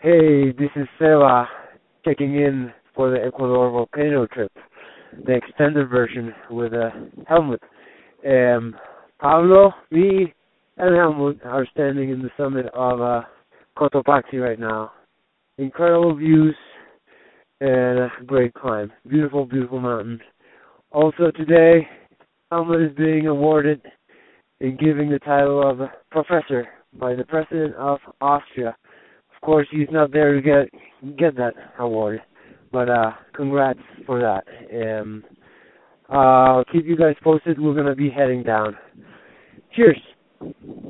Hey, this is Seva checking in for the Ecuador volcano trip, the extended version with a helmet. Pablo, me, and Helmut are standing in the summit of Cotopaxi right now. Incredible views and a great climb. Beautiful, beautiful mountain. Also today, Helmut is being awarded and giving the title of professor by the president of Austria. Of course, he's not there to get that award, but congrats for that. I'll keep you guys posted. We're gonna be heading down. Cheers.